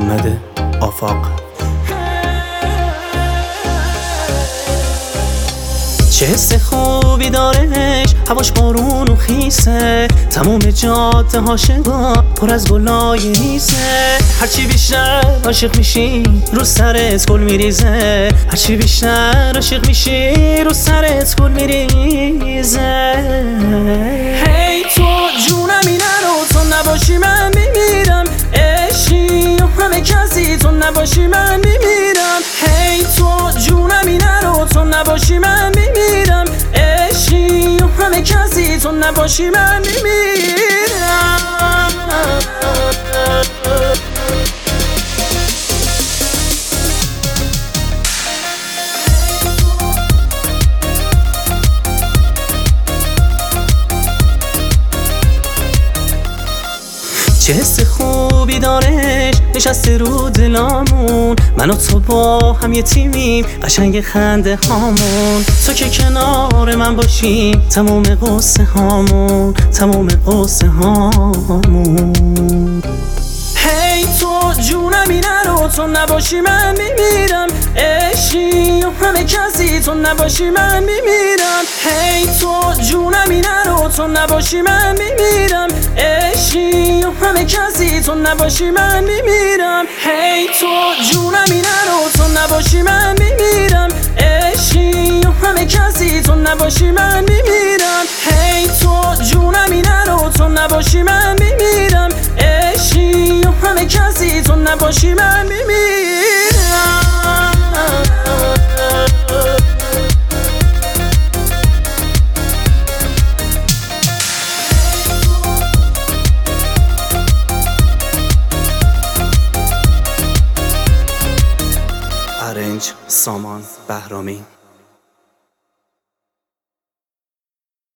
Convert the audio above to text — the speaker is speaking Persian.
محمد آفاق. چه حس خوبی دارش، هواش بارون و خیسه، تموم جاده ها شگاه پر از گلای ریزه. هرچی بیشتر عاشق میشی رو سرت گل میریزه، هرچی بیشتر عاشق میشی رو سرت گل میریزه. هی تو جونمی نرو، تو نباشی من میمیرم، عشقی و همه کسی تو نباشی من میمیرم. هی تو جونمی نرو، تو نباشی من میمیرم، عشقی و همه کسی تو نباشی من میمیرم. چه حس خوبی دارش، نشسته رو دلامون، من و تو با هم یه تیمیم، قشنگ خنده هامون. تو که کنار من باشی تموم قصه هامون، تموم قصه هامون. هی تو جونمی نرو، تو نباشی من میمیرم، عشقی و همه کسی تو نباشی من میمیرم. هی تو جونمی نرو، تو نباشی من میمیرم، عشقی و همه کسی تو نباشی من میمیرم. هی تو جونمی نرو، تو نباشی من میمیرم، عشقی و همه کسی تو نباشی من میمیرم. هی تو جونمی نرو، تو نباشی من میمیرم، عشقی و همه کسی تو نباشی من میمیرم. ارنج سامان بهرامی.